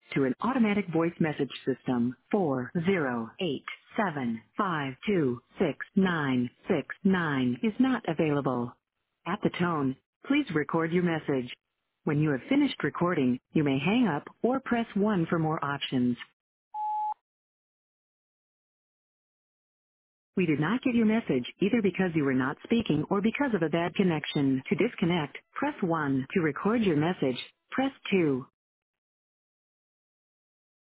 to an automatic voice message system. 408-752-6969 is not available. At the tone, please record your message. When you have finished recording, you may hang up or press 1 for more options. We did not get your message either because you were not speaking or because of a bad connection. To disconnect, press 1. To record your message, press 2.